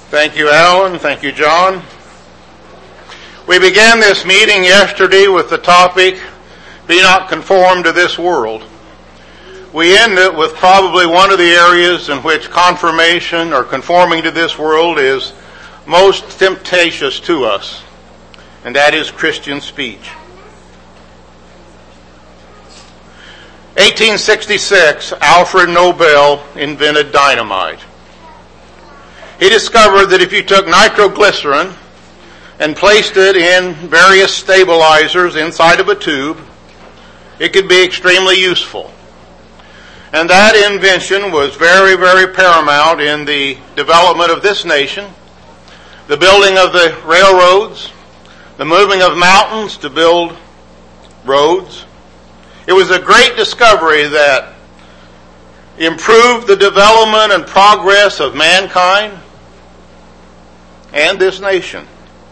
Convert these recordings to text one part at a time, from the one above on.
Thank you, Alan. Thank you, John. We began this meeting yesterday with the topic, Be Not Conformed to This World. We end it with probably one of the areas in which confirmation or conforming to this world is most temptatious to us, and that is Christian speech. 1866, Alfred Nobel invented dynamite. He discovered that if you took nitroglycerin and placed it in various stabilizers inside of a tube, it could be extremely useful. And that invention was very, very paramount in the development of this nation, the building of the railroads, the moving of mountains to build roads. It was a great discovery that improved the development and progress of mankind and this nation.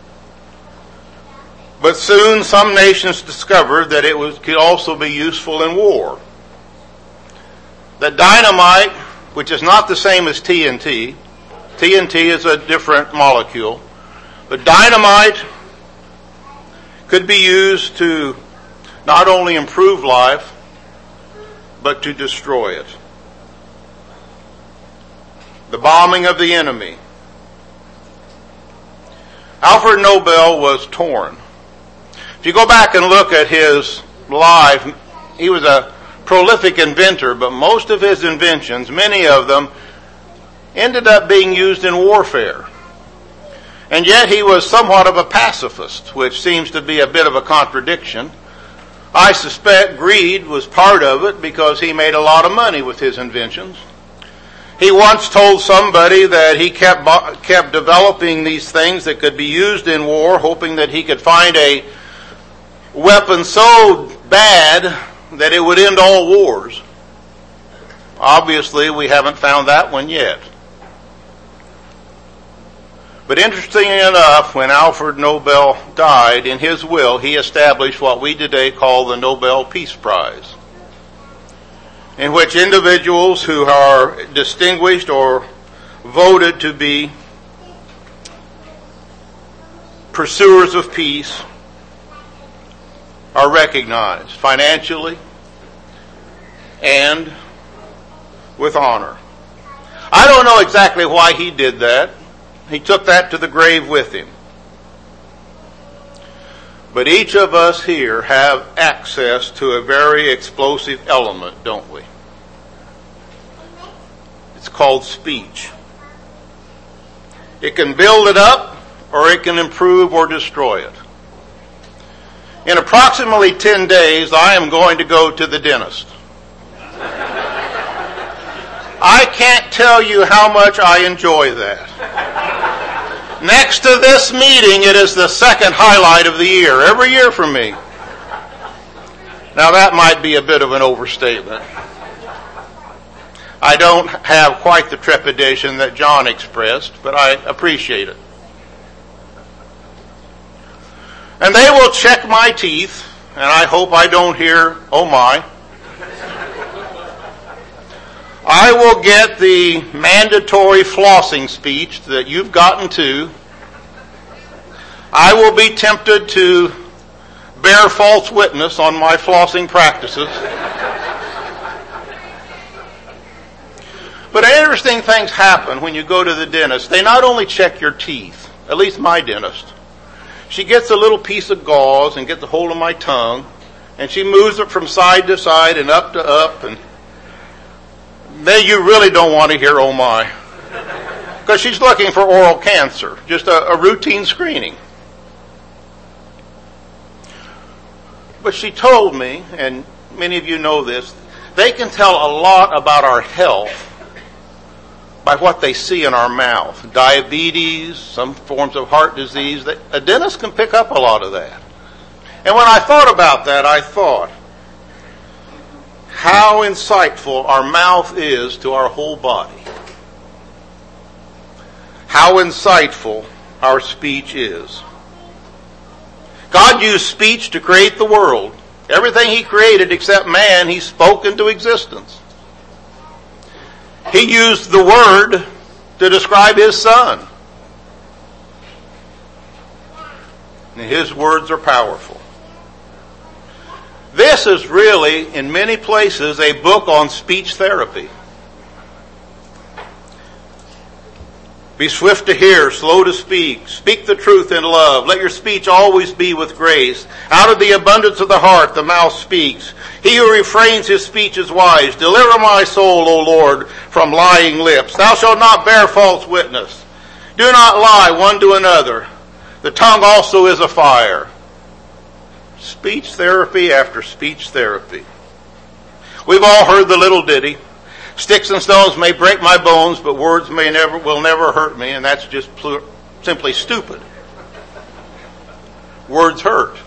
But soon some nations discovered that it could also be useful in war. That dynamite, which is not the same as TNT, TNT is a different molecule, but dynamite could be used to not only improve life, but to destroy it. The bombing of the enemy. Alfred Nobel was torn. If you go back and look at his life, he was a prolific inventor, but most of his inventions, many of them, ended up being used in warfare. And yet he was somewhat of a pacifist, which seems to be a bit of a contradiction. I suspect greed was part of it because he made a lot of money with his inventions. He once told somebody that he kept developing these things that could be used in war, hoping that he could find a weapon so bad that it would end all wars. Obviously, we haven't found that one yet. But interestingly enough, when Alfred Nobel died, in his will, he established what we today call the Nobel Peace Prize, in which individuals who are distinguished or voted to be pursuers of peace are recognized financially and with honor. I don't know exactly why he did that. He took that to the grave with him. But each of us here have access to a very explosive element, don't we? It's called speech. It can build it up, or it can improve or destroy it. In approximately 10 days, I am going to go to the dentist. I can't tell you how much I enjoy that. Next to this meeting, it is the second highlight of the year, every year for me. Now that might be a bit of an overstatement. I don't have quite the trepidation that John expressed, but I appreciate it. And they will check my teeth, and I hope I don't hear, oh my. I will get the mandatory flossing speech that you've gotten to. I will be tempted to bear false witness on my flossing practices. But interesting things happen when you go to the dentist. They not only check your teeth, at least my dentist. She gets a little piece of gauze and gets a hold of my tongue, and she moves it from side to side and up to up, and then you really don't want to hear oh my. Because she's looking for oral cancer, just a routine screening. But she told me, and many of you know this, they can tell a lot about our health by what they see in our mouth. Diabetes, some forms of heart disease. A dentist can pick up a lot of that. And when I thought about that, I thought how insightful our mouth is to our whole body. How insightful our speech is. God used speech to create the world. Everything He created except man, He spoke into existence. He used the Word to describe His Son. And his words are powerful. This is really, in many places, a book on speech therapy. Be swift to hear, slow to speak. Speak the truth in love. Let your speech always be with grace. Out of the abundance of the heart, the mouth speaks. He who refrains his speech is wise. Deliver my soul, O Lord, from lying lips. Thou shalt not bear false witness. Do not lie one to another. The tongue also is a fire. Speech therapy after speech therapy. We've all heard the little ditty. Sticks and stones may break my bones, but words will never hurt me, and that's just simply stupid. Words hurt.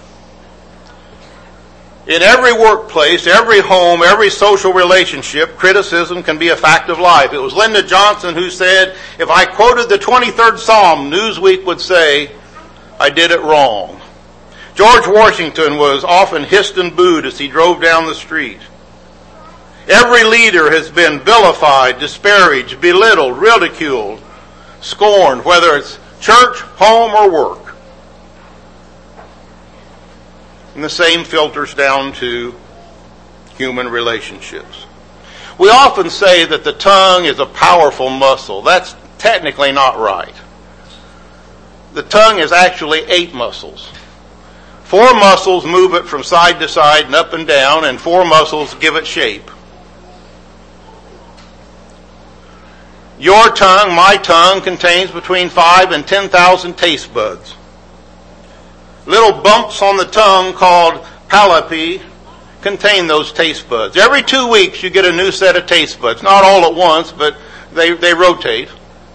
In every workplace, every home, every social relationship, criticism can be a fact of life. It was Lyndon Johnson who said, if I quoted the 23rd Psalm, Newsweek would say, I did it wrong. George Washington was often hissed and booed as he drove down the street. Every leader has been vilified, disparaged, belittled, ridiculed, scorned, whether it's church, home, or work. And the same filters down to human relationships. We often say that the tongue is a powerful muscle. That's technically not right. The tongue is actually 8 muscles. 4 muscles move it from side to side and up and down, and 4 muscles give it shape. Your tongue, my tongue, contains between 5 and 10,000 taste buds. Little bumps on the tongue called pallapi contain those taste buds. Every 2 weeks you get a new set of taste buds. Not all at once, but they rotate.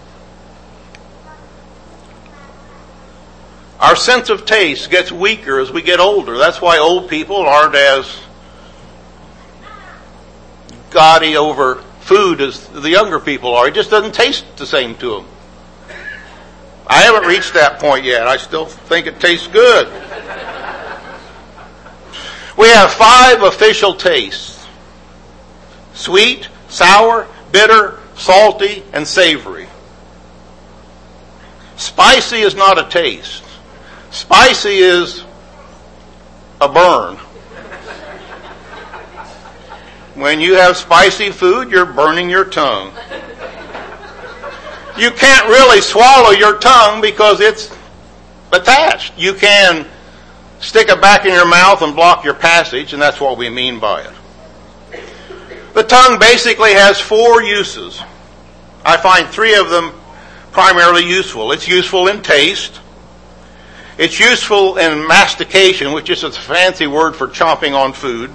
Our sense of taste gets weaker as we get older. That's why old people aren't as gaudy over food as the younger people are. It just doesn't taste the same to them. I haven't reached that point yet. I still think it tastes good. We have 5 official tastes: sweet, sour, bitter, salty, and savory. Spicy is not a taste. Spicy is a burn. When you have spicy food, you're burning your tongue. You can't really swallow your tongue because it's attached. You can stick it back in your mouth and block your passage, and that's what we mean by it. The tongue basically has 4 uses. I find 3 of them primarily useful. It's useful in taste. It's useful in mastication, which is a fancy word for chomping on food.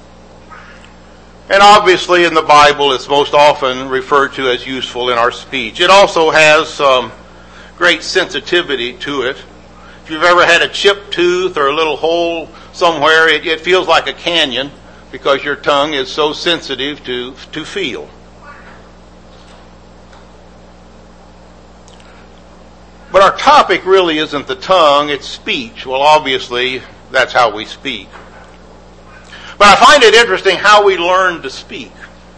And obviously in the Bible it's most often referred to as useful in our speech. It also has some great sensitivity to it. If you've ever had a chipped tooth or a little hole somewhere, it feels like a canyon because your tongue is so sensitive to feel. But our topic really isn't the tongue, it's speech. Well, obviously that's how we speak. But I find it interesting how we learn to speak.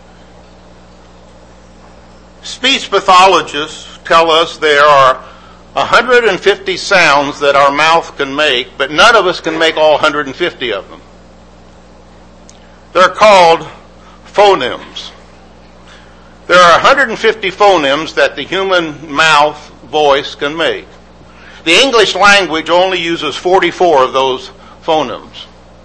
Speech pathologists tell us there are 150 sounds that our mouth can make, but none of us can make all 150 of them. They're called phonemes. There are 150 phonemes that the human mouth voice can make. The English language only uses 44 of those phonemes.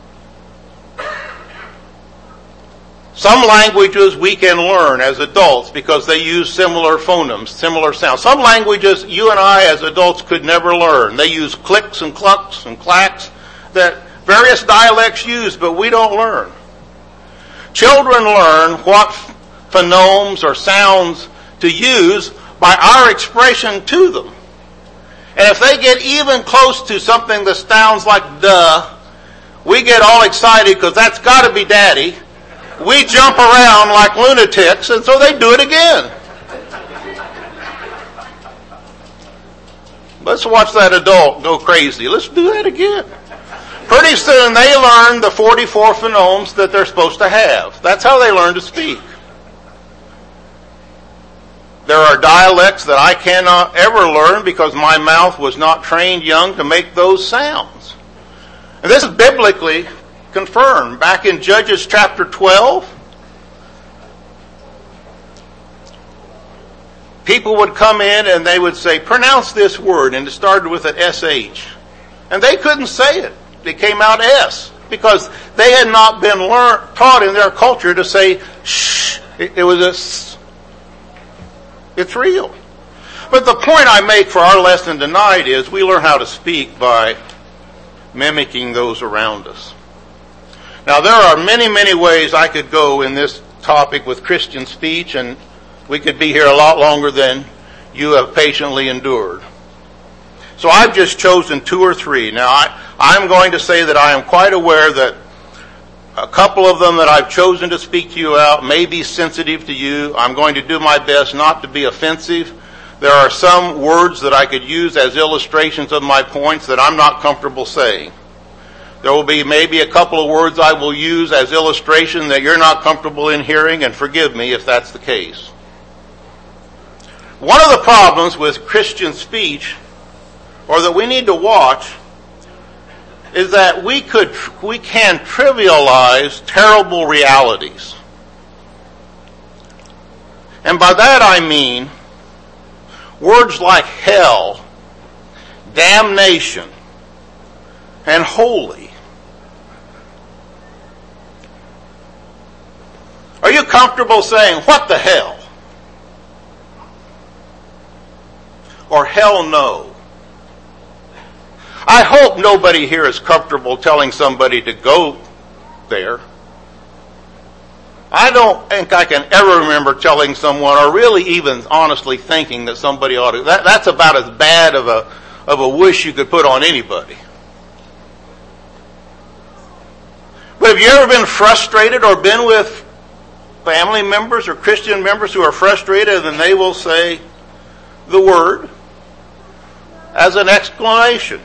Some languages we can learn as adults because they use similar phonemes, similar sounds. Some languages you and I as adults could never learn. They use clicks and clucks and clacks that various dialects use, but we don't learn. Children learn what phonemes or sounds to use by our expression to them. And if they get even close to something that sounds like duh, we get all excited because that's got to be daddy. We jump around like lunatics, and so they do it again. Let's watch that adult go crazy. Let's do that again. Pretty soon they learn the 44 phonemes that they're supposed to have. That's how they learn to speak. There are dialects that I cannot ever learn because my mouth was not trained young to make those sounds. And this is biblically confirmed. Back in Judges chapter 12, people would come in and they would say, pronounce this word, and it started with an SH. And they couldn't say it. It came out S, because they had not been taught in their culture to say shh. It was a s. It's real. But the point I make for our lesson tonight is we learn how to speak by mimicking those around us. Now, there are many, many ways I could go in this topic with Christian speech, and we could be here a lot longer than you have patiently endured. So I've just chosen 2 or 3. Now, I'm going to say that I am quite aware that a couple of them that I've chosen to speak to you out may be sensitive to you. I'm going to do my best not to be offensive. There are some words that I could use as illustrations of my points that I'm not comfortable saying. There will be maybe a couple of words I will use as illustration that you're not comfortable in hearing, and forgive me if that's the case. One of the problems with Christian speech, or that we need to watch, is that we can trivialize terrible realities. And by that I mean words like hell, damnation, and holy. Are you comfortable saying, what the hell? Or hell no? I hope nobody here is comfortable telling somebody to go there. I don't think I can ever remember telling someone, or really even honestly thinking that somebody ought to. That's about as bad of a wish you could put on anybody. But have you ever been frustrated or been with family members or Christian members who are frustrated and they will say the word as an exclamation?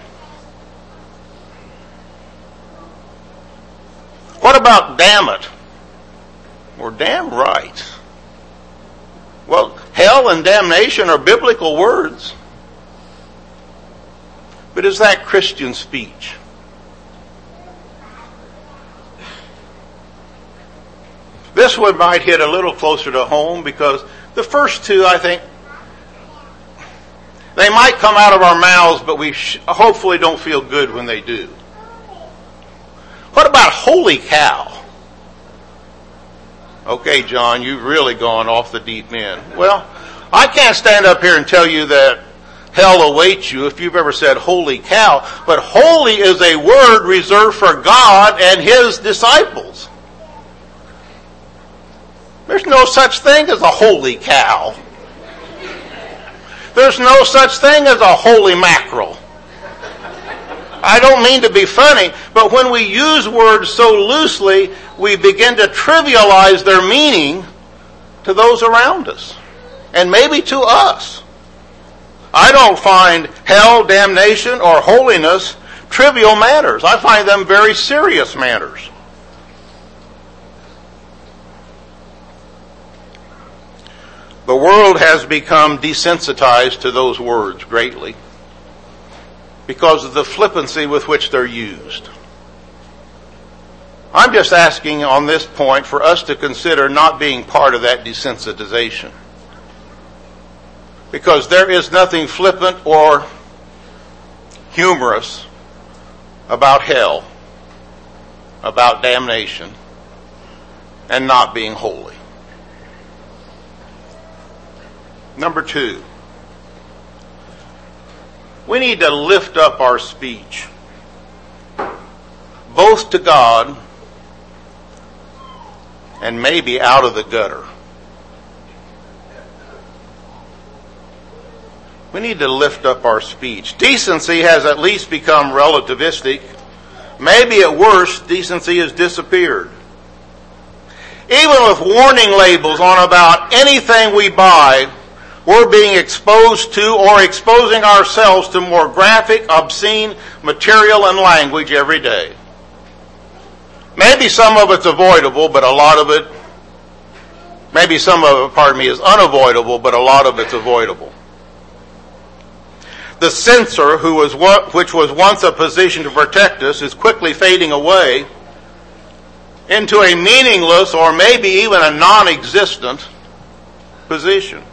What about damn it? Or damn right? Well, hell and damnation are biblical words. But is that Christian speech? This one might hit a little closer to home because the first 2, I think, they might come out of our mouths, but we hopefully don't feel good when they do. What about holy cow? Okay, John, you've really gone off the deep end. Well, I can't stand up here and tell you that hell awaits you if you've ever said holy cow, but holy is a word reserved for God and His disciples. There's no such thing as a holy cow. There's no such thing as a holy mackerel. I don't mean to be funny, but when we use words so loosely, we begin to trivialize their meaning to those around us, and maybe to us. I don't find hell, damnation, or holiness trivial matters. I find them very serious matters. The world has become desensitized to those words greatly because of the flippancy with which they're used. I'm just asking on this point for us to consider not being part of that desensitization. Because there is nothing flippant or humorous about hell, about damnation, and not being holy. Number 2, we need to lift up our speech, both to God and maybe out of the gutter. We need to lift up our speech. Decency has at least become relativistic. Maybe at worst, decency has disappeared. Even with warning labels on about anything we buy, we're being exposed to or exposing ourselves to more graphic, obscene material and language every day. Maybe some of it's avoidable, but a lot of it Maybe some of it, is unavoidable, but a lot of it's avoidable. The censor, which was once a position to protect us, is quickly fading away into a meaningless or maybe even a non-existent position.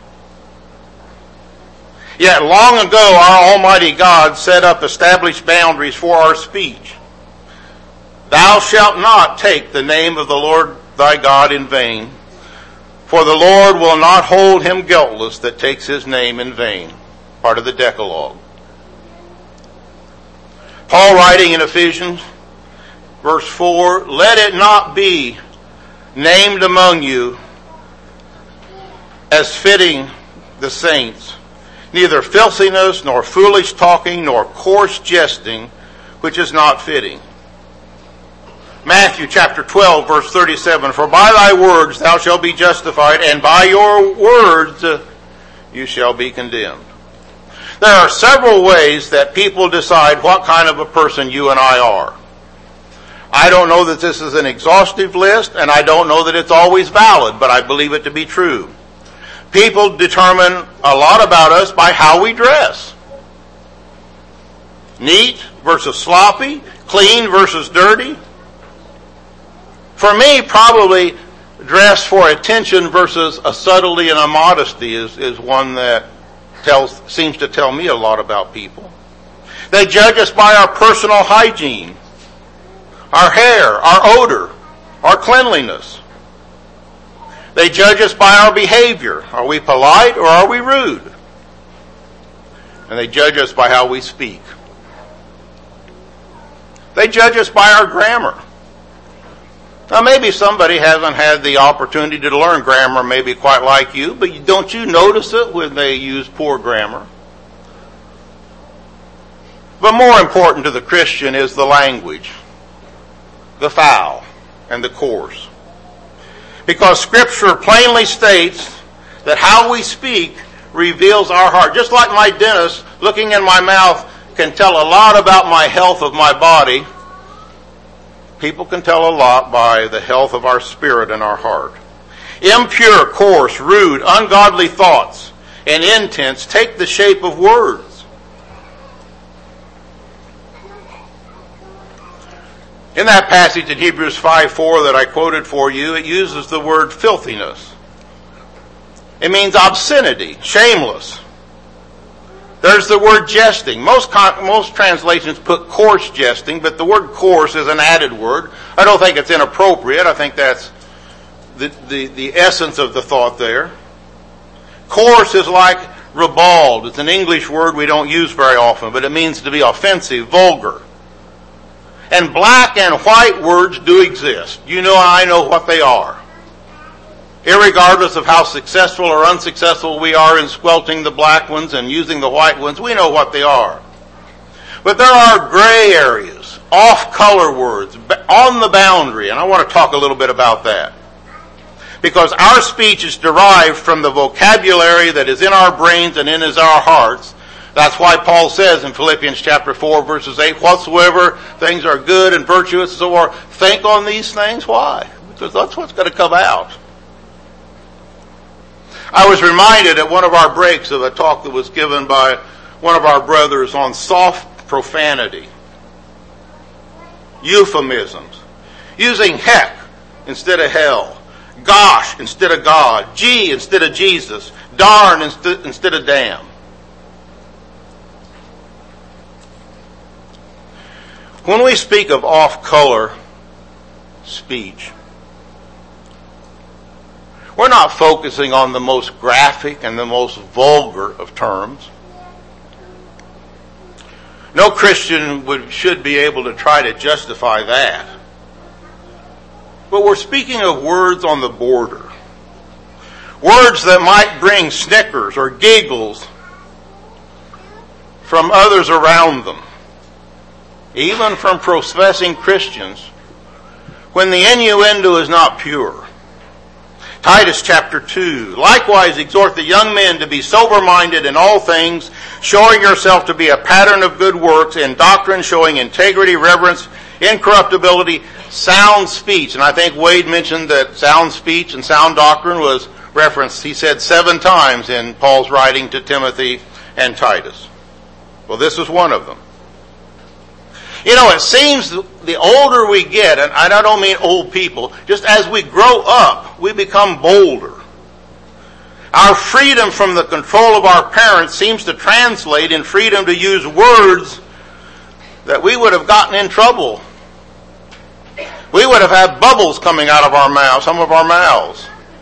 Yet long ago our Almighty God set up established boundaries for our speech. Thou shalt not take the name of the Lord thy God in vain, for the Lord will not hold him guiltless that takes his name in vain. Part of the Decalogue. Paul writing in Ephesians, verse 4, let it not be named among you as fitting the saints, neither filthiness, nor foolish talking, nor coarse jesting, which is not fitting. Matthew chapter 12, verse 37, for by thy words thou shalt be justified, and by your words you shall be condemned. There are several ways that people decide what kind of a person you and I are. I don't know that this is an exhaustive list, and I don't know that it's always valid, but I believe it to be true. People determine a lot about us by how we dress. Neat versus sloppy, clean versus dirty. For me, probably dress for attention versus a subtlety and a modesty is one that seems to tell me a lot about people. They judge us by our personal hygiene, our hair, our odor, our cleanliness. They judge us by our behavior. Are we polite or are we rude? And they judge us by how we speak. They judge us by our grammar. Now maybe somebody hasn't had the opportunity to learn grammar maybe quite like you, but don't you notice it when they use poor grammar? But more important to the Christian is the language, the foul, and the coarse. Because Scripture plainly states that how we speak reveals our heart. Just like my dentist looking in my mouth can tell a lot about my health of my body, people can tell a lot by the health of our spirit and our heart. Impure, coarse, rude, ungodly thoughts and intents take the shape of words. In that passage in Hebrews 5:4 that I quoted for you, it uses the word filthiness. It means obscenity, shameless. There's the word jesting. Most translations put coarse jesting, but the word coarse is an added word. I don't think it's inappropriate. I think that's the essence of the thought there. Coarse is like ribald. It's an English word we don't use very often, but it means to be offensive, vulgar. And black and white words do exist. You know, I know what they are. Irregardless of how successful or unsuccessful we are in squelching the black ones and using the white ones, we know what they are. But there are gray areas, off-color words, on the boundary, and I want to talk a little bit about that. Because our speech is derived from the vocabulary that is in our brains and in our hearts. That's why Paul says in Philippians chapter 4, verses 8, whatsoever things are good and virtuous and so forth, think on these things. Why? Because that's what's going to come out. I was reminded at one of our breaks of a talk that was given by one of our brothers on soft profanity, euphemisms, using heck instead of hell, gosh instead of God, gee instead of Jesus, darn instead of damn. When we speak of off-color speech, we're not focusing on the most graphic and the most vulgar of terms. No Christian should be able to try to justify that. But we're speaking of words on the border. Words that might bring snickers or giggles from others around them, even from professing Christians, when the innuendo is not pure. Titus chapter 2, likewise exhort the young men to be sober-minded in all things, showing yourself to be a pattern of good works, in doctrine showing integrity, reverence, incorruptibility, sound speech. And I think Wade mentioned that sound speech and sound doctrine was referenced, he said, 7 times in Paul's writing to Timothy and Titus. Well, this is one of them. You know, it seems the older we get, and I don't mean old people, just as we grow up, we become bolder. Our freedom from the control of our parents seems to translate in freedom to use words that we would have gotten in trouble. We would have had bubbles coming out of our mouths, some of our mouths.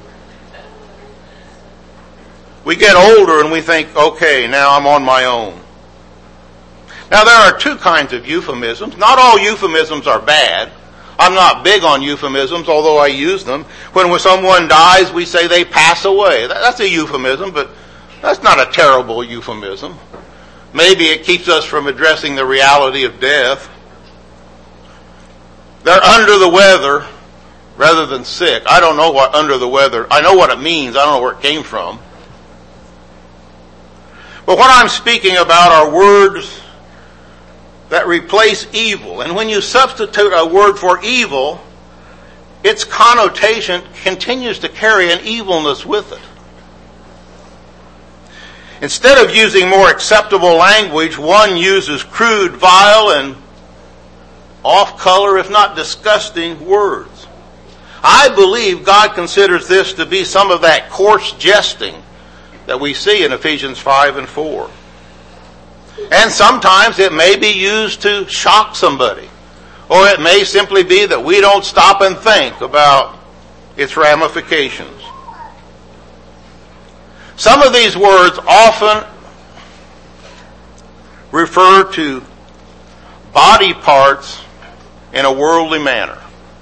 We get older and we think, okay, now I'm on my own. Now there are 2 kinds of euphemisms. Not all euphemisms are bad. I'm not big on euphemisms, although I use them. When someone dies, we say they pass away. That's a euphemism, but that's not a terrible euphemism. Maybe it keeps us from addressing the reality of death. They're under the weather rather than sick. I don't know what under the weather, I know what it means. I don't know where it came from. But what I'm speaking about are words that replace evil. And when you substitute a word for evil, its connotation continues to carry an evilness with it. Instead of using more acceptable language, one uses crude, vile, and off-color, if not disgusting, words. I believe God considers this to be some of that coarse jesting that we see in Ephesians 5 and 4. And sometimes it may be used to shock somebody. Or it may simply be that we don't stop and think about its ramifications. Some of these words often refer to body parts in a worldly manner.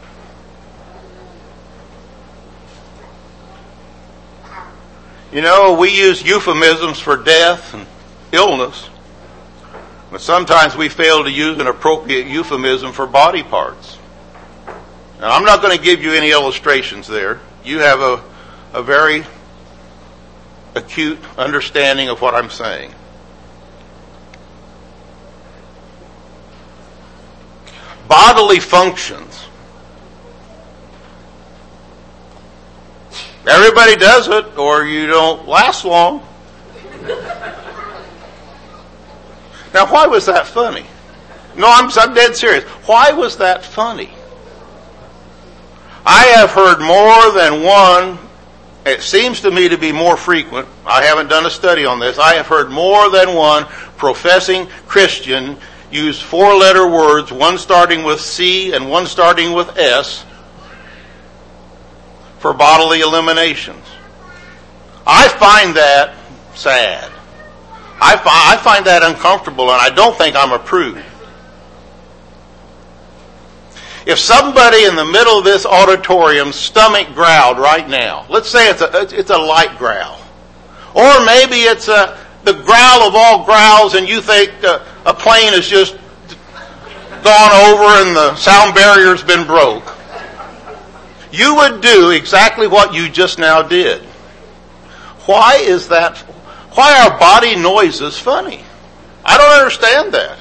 You know, we use euphemisms for death and illness. But sometimes we fail to use an appropriate euphemism for body parts. Now, I'm not going to give you any illustrations there. You have a very acute understanding of what I'm saying. Bodily functions. Everybody does it, or you don't last long. Now, why was that funny? No, I'm dead serious. Why was that funny? I have heard more than one, it seems to me to be more frequent, I haven't done a study on this, I have heard more than one professing Christian use 4-letter words, one starting with C and one starting with S, for bodily eliminations. I find that sad. I find that uncomfortable, and I don't think I'm a prude. If somebody in the middle of this auditorium's stomach growled right now, let's say it's a light growl, or maybe it's the growl of all growls, and you think a plane has just gone over and the sound barrier's been broke, you would do exactly what you just now did. Why is that? Why are body noises funny? I don't understand that.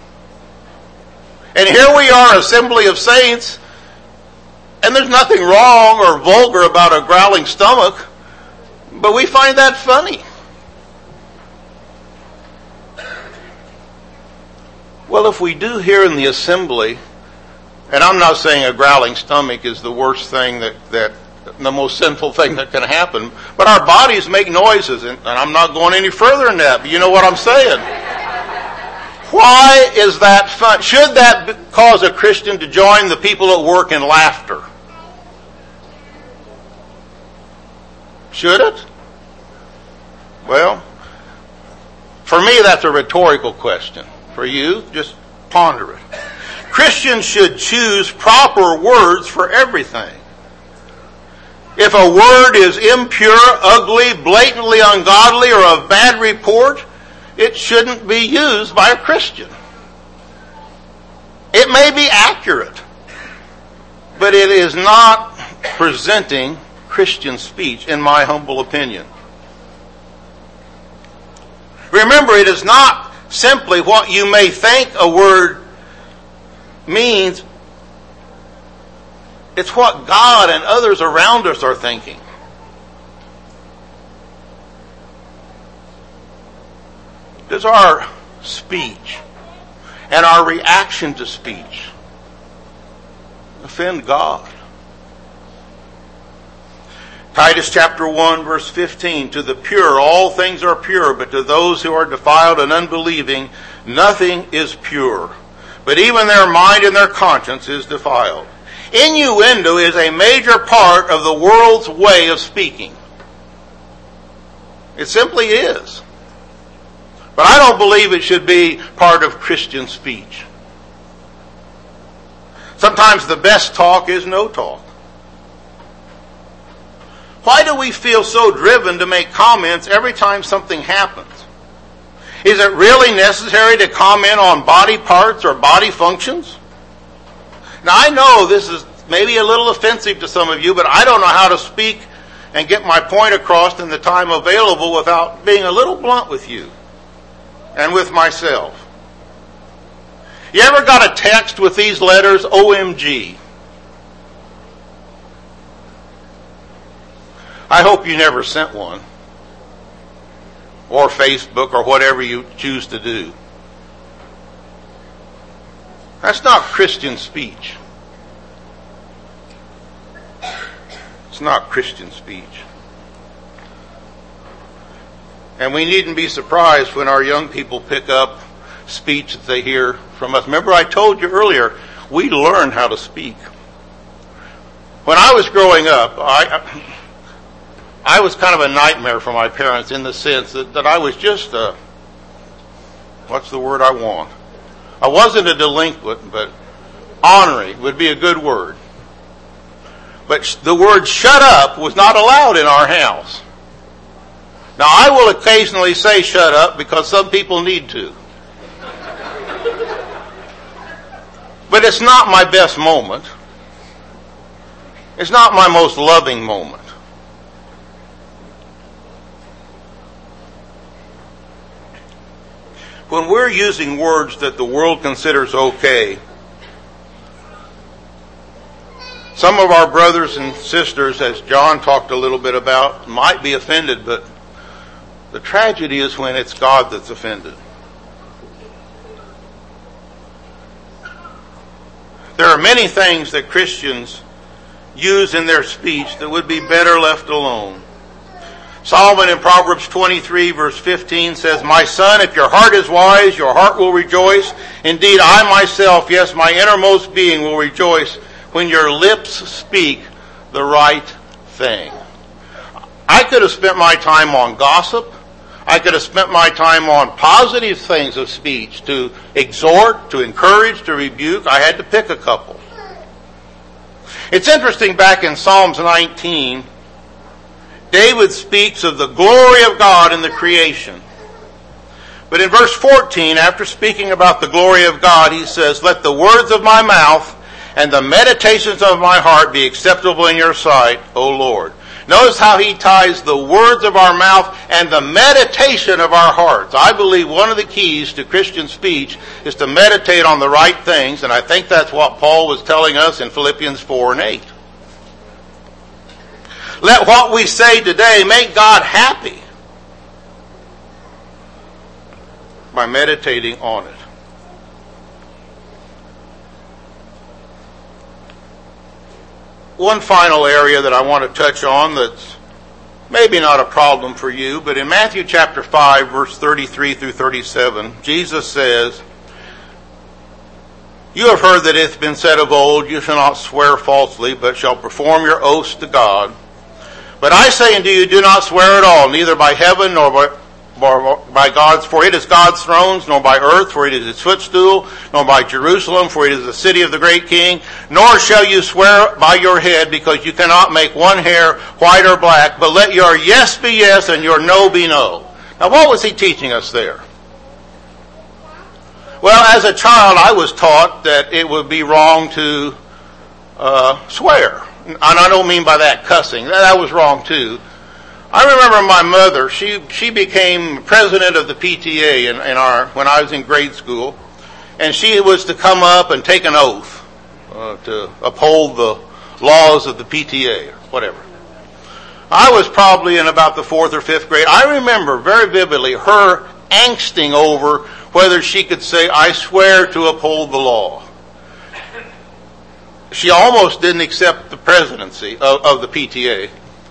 And here we are, assembly of saints, and there's nothing wrong or vulgar about a growling stomach, but we find that funny. Well, if we do here in the assembly, and I'm not saying a growling stomach is the worst thing that the most sinful thing that can happen, but our bodies make noises, and I'm not going any further than that, but you know what I'm saying. Why is that fun? Should that cause a Christian to join the people at work in laughter? Should it? Well, for me that's a rhetorical question. For you, just ponder it. Christians should choose proper words for everything. If a word is impure, ugly, blatantly ungodly, or of bad report, it shouldn't be used by a Christian. It may be accurate, but it is not presenting Christian speech, in my humble opinion. Remember, it is not simply what you may think a word means it's what God and others around us are thinking. Does our speech and our reaction to speech offend God? Titus chapter 1 verse 15, to the pure all things are pure, but to those who are defiled and unbelieving nothing is pure, but even their mind and their conscience is defiled. Innuendo is a major part of the world's way of speaking. It simply is. But I don't believe it should be part of Christian speech. Sometimes the best talk is no talk. Why do we feel so driven to make comments every time something happens? Is it really necessary to comment on body parts or body functions? Now I know this is maybe a little offensive to some of you, but I don't know how to speak and get my point across in the time available without being a little blunt with you and with myself. You ever got a text with these letters, OMG? I hope you never sent one. Or Facebook or whatever you choose to do. That's not Christian speech. It's not Christian speech. And we needn't be surprised when our young people pick up speech that they hear from us. Remember I told you earlier, we learn how to speak. When I was growing up, I was kind of a nightmare for my parents in the sense that I was just what's the word I want? I wasn't a delinquent, but ornery would be a good word. But the word shut up was not allowed in our house. Now I will occasionally say shut up because some people need to. But it's not my best moment. It's not my most loving moment. When we're using words that the world considers okay, some of our brothers and sisters, as John talked a little bit about, might be offended, but the tragedy is when it's God that's offended. There are many things that Christians use in their speech that would be better left alone. Solomon in Proverbs 23 verse 15 says, my son, if your heart is wise, your heart will rejoice. Indeed, I myself, yes, my innermost being will rejoice when your lips speak the right thing. I could have spent my time on gossip. I could have spent my time on positive things of speech to exhort, to encourage, to rebuke. I had to pick a couple. It's interesting, back in Psalms 19, David speaks of the glory of God in the creation. But in verse 14, after speaking about the glory of God, he says, let the words of my mouth and the meditations of my heart be acceptable in your sight, O Lord. Notice how he ties the words of our mouth and the meditation of our hearts. I believe one of the keys to Christian speech is to meditate on the right things, and I think that's what Paul was telling us in Philippians 4 and 8. Let what we say today make God happy by meditating on it. One final area that I want to touch on that's maybe not a problem for you, but in Matthew chapter 5, verse 33 through 37, Jesus says, you have heard that it hath been said of old, you shall not swear falsely, but shall perform your oaths to God. But I say unto you, do not swear at all, neither by heaven nor by God's, for it is God's throne, nor by earth, for it is his footstool, nor by Jerusalem, for it is the city of the great king. Nor shall you swear by your head, because you cannot make one hair white or black, but let your yes be yes and your no be no. Now what was he teaching us there? Well, as a child, I was taught that it would be wrong to swear. And I don't mean by that cussing. That was wrong too. I remember my mother, she became president of the PTA when I was in grade school. and she was to come up and take an oath to uphold the laws of the PTA or whatever. I was probably in about the 4th or 5th grade. I remember very vividly her angsting over whether she could say, "I swear to uphold the law." She almost didn't accept the presidency of the PTA.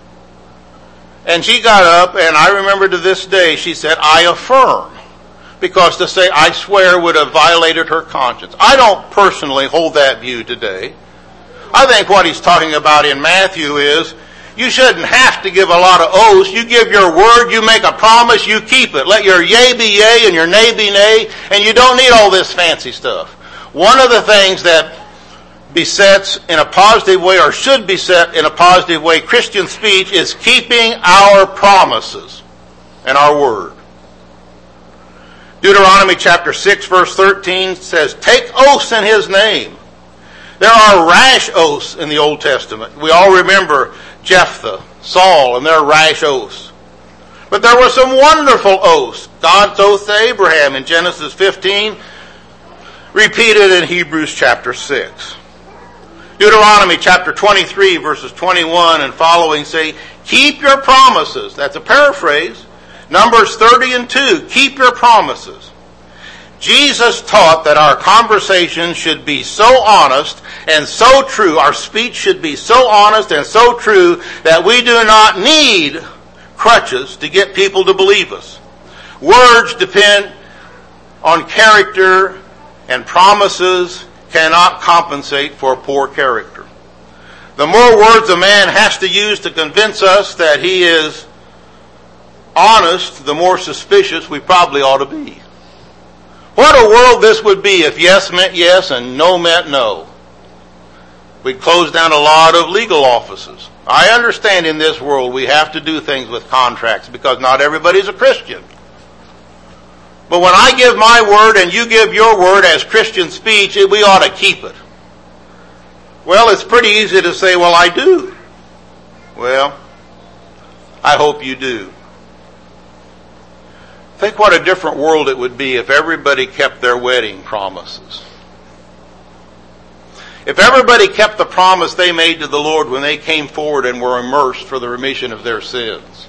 And she got up, and I remember to this day, she said, "I affirm." Because to say, "I swear," would have violated her conscience. I don't personally hold that view today. I think what he's talking about in Matthew is, you shouldn't have to give a lot of oaths. You give your word, you make a promise, you keep it. Let your yea be yea and your nay be nay, and you don't need all this fancy stuff. One of the things that besets in a positive way, or should beset in a positive way, Christian speech is keeping our promises and our word. Deuteronomy chapter 6 verse 13 says, "Take oaths in his name." There are rash oaths in the Old Testament. We all remember Jephthah, Saul, and their rash oaths. But there were some wonderful oaths. God's oath to Abraham in Genesis 15, repeated in Hebrews chapter 6. Deuteronomy chapter 23 verses 21 and following say, "Keep your promises." That's a paraphrase. Numbers 30 and 2, "Keep your promises." Jesus taught that our conversation should be so honest and so true, our speech should be so honest and so true that we do not need crutches to get people to believe us. Words depend on character, and promises cannot compensate for poor character. The more words a man has to use to convince us that he is honest, the more suspicious we probably ought to be. What a world this would be if yes meant yes and no meant no. We'd close down a lot of legal offices. I understand in this world we have to do things with contracts because not everybody's a Christian. But when I give my word and you give your word as Christian speech, we ought to keep it. Well, it's pretty easy to say, "Well, I do." Well, I hope you do. Think what a different world it would be if everybody kept their wedding promises. If everybody kept the promise they made to the Lord when they came forward and were immersed for the remission of their sins.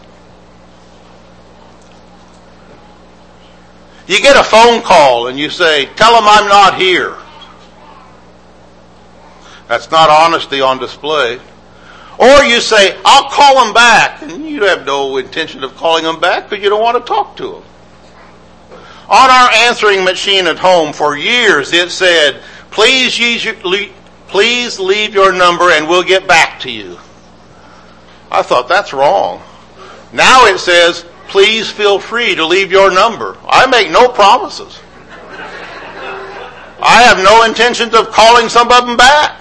You get a phone call and you say, "Tell them I'm not here." That's not honesty on display. Or you say, "I'll call them back." And you have no intention of calling them back because you don't want to talk to them. On our answering machine at home for years it said, please leave your number and we'll get back to you. I thought that's wrong. Now it says, "Please feel free to leave your number." I make no promises. I have no intentions of calling some of them back.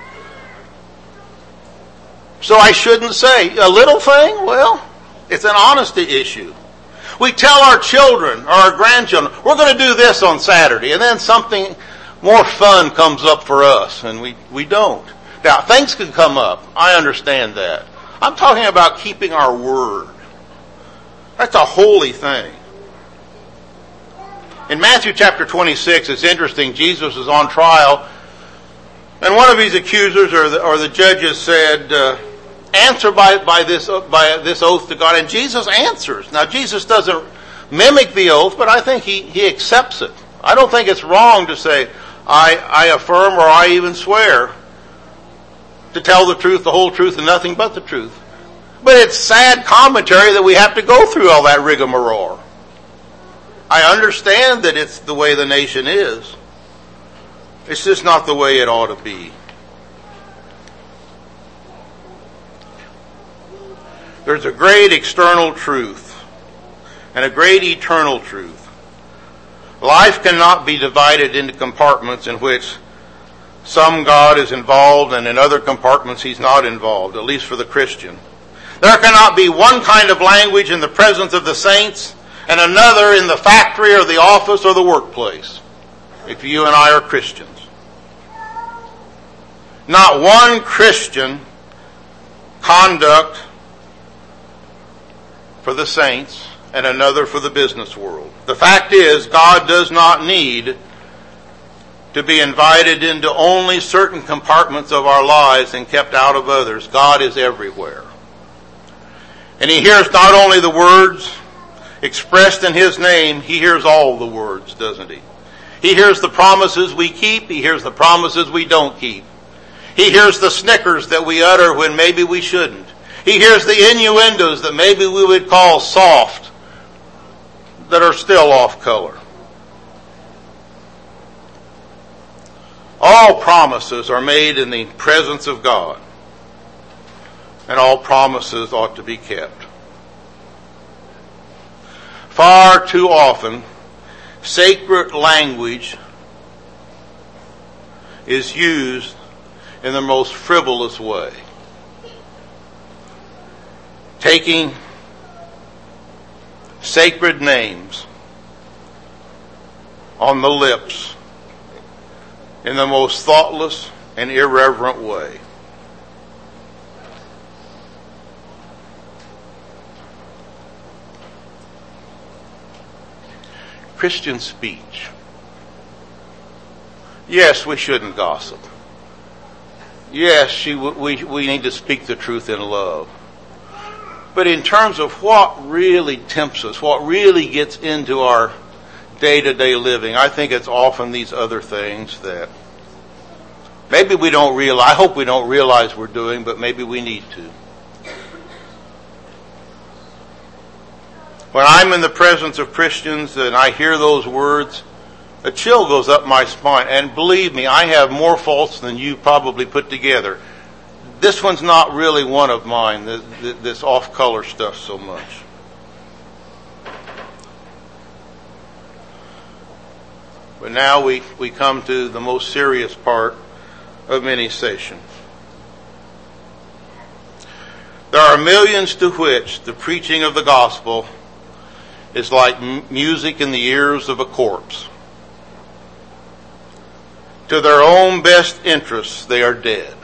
So I shouldn't say, a little thing? Well, it's an honesty issue. We tell our children or our grandchildren, "We're going to do this on Saturday," and then something more fun comes up for us, and we don't. Now, things can come up. I understand that. I'm talking about keeping our word. That's a holy thing. In Matthew chapter 26, it's interesting, Jesus is on trial, and one of his accusers or the judges said, "Answer by this oath to God," and Jesus answers. Now, Jesus doesn't mimic the oath, but I think he accepts it. I don't think it's wrong to say, I affirm or I even swear to tell the truth, the whole truth, and nothing but the truth. But it's sad commentary that we have to go through all that rigmarole. I understand that it's the way the nation is. It's just not the way it ought to be. There's a great external truth and a great eternal truth. Life cannot be divided into compartments in which some God is involved and in other compartments he's not involved, at least for the Christian. There cannot be one kind of language in the presence of the saints and another in the factory or the office or the workplace, if you and I are Christians. Not one Christian conduct for the saints and another for the business world. The fact is, God does not need to be invited into only certain compartments of our lives and kept out of others. God is everywhere. And He hears not only the words expressed in His name, He hears all the words, doesn't He? He hears the promises we keep. He hears the promises we don't keep. He hears the snickers that we utter when maybe we shouldn't. He hears the innuendos that maybe we would call soft, that are still off color. All promises are made in the presence of God, and all promises ought to be kept. Far too often, sacred language is used in the most frivolous way. Taking sacred names on the lips in the most thoughtless and irreverent way. Christian speech. Yes, we shouldn't gossip. Yes, we need to speak the truth in love. But in terms of what really tempts us, what really gets into our day-to-day living, I think it's often these other things that maybe we don't realize, I hope we don't realize we're doing, but maybe we need to. When I'm in the presence of Christians and I hear those words, a chill goes up my spine. And believe me, I have more faults than you probably put together. This one's not really one of mine, this off-color stuff so much. But now we come to the most serious part of any session. There are millions to which the preaching of the gospel is like music in the ears of a corpse. To their own best interests, they are dead.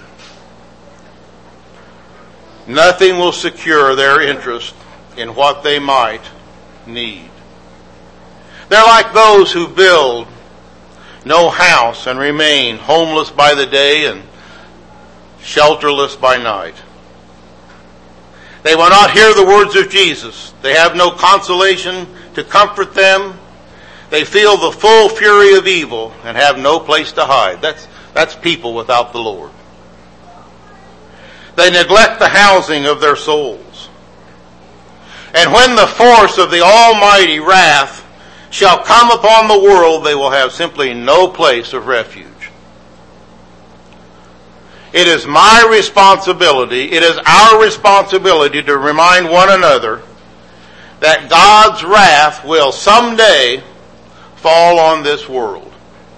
Nothing will secure their interest in what they might need. They're like those who build no house and remain homeless by the day and shelterless by night. They will not hear the words of Jesus. They have no consolation to comfort them. They feel the full fury of evil and have no place to hide. That's people without the Lord. They neglect the housing of their souls. And when the force of the almighty wrath shall come upon the world, they will have simply no place of refuge. It is my responsibility, it is our responsibility to remind one another that God's wrath will someday fall on this world.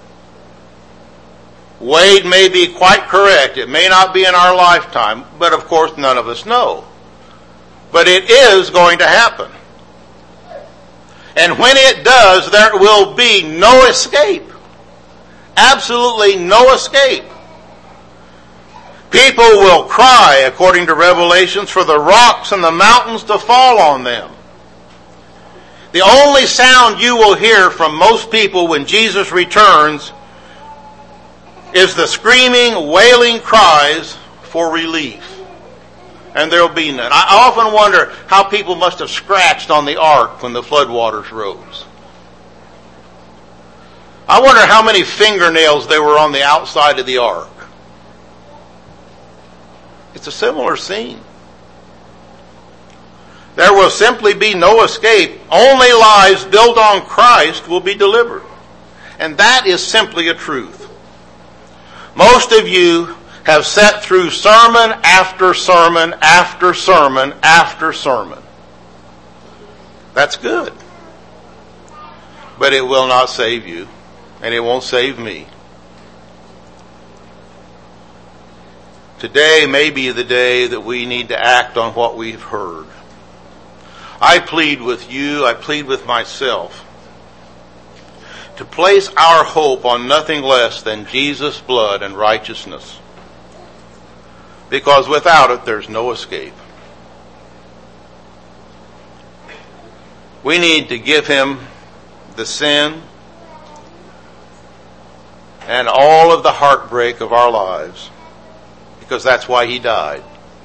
Wade may be quite correct. It may not be in our lifetime, but of course none of us know. But it is going to happen. And when it does, there will be no escape. Absolutely no escape. People will cry, according to Revelations, for the rocks and the mountains to fall on them. The only sound you will hear from most people when Jesus returns is the screaming, wailing cries for relief. And there will be none. I often wonder how people must have scratched on the ark when the floodwaters rose. I wonder how many fingernails there were on the outside of the ark. It's a similar scene. There will simply be no escape. Only lives built on Christ will be delivered. And that is simply a truth. Most of you have sat through sermon after sermon after sermon after sermon. That's good. But it will not save you, and it won't save me. Today may be the day that we need to act on what we've heard. I plead with you, I plead with myself, to place our hope on nothing less than Jesus' blood and righteousness. Because without it, there's no escape. We need to give Him the sin and all of the heartbreak of our lives, because that's why he died.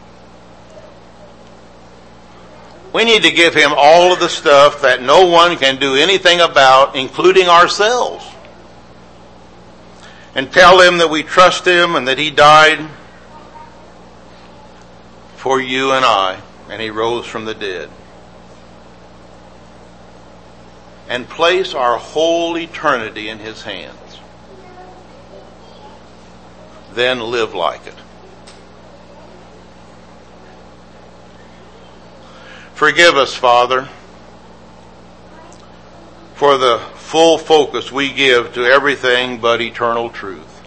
We need to give him all of the stuff that no one can do anything about, including ourselves. And tell him that we trust him and that he died for you and I, and he rose from the dead. And place our whole eternity in his hands. Then live like it. Forgive us, Father, for the full focus we give to everything but eternal truth.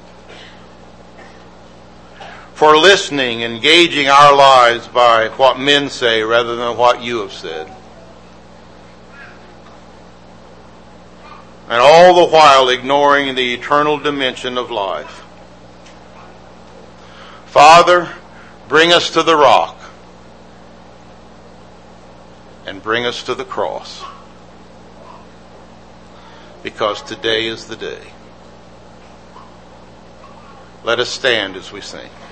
For listening and gauging our lives by what men say rather than what you have said. And all the while ignoring the eternal dimension of life. Father, bring us to the rock. And bring us to the cross. Because today is the day. Let us stand as we sing.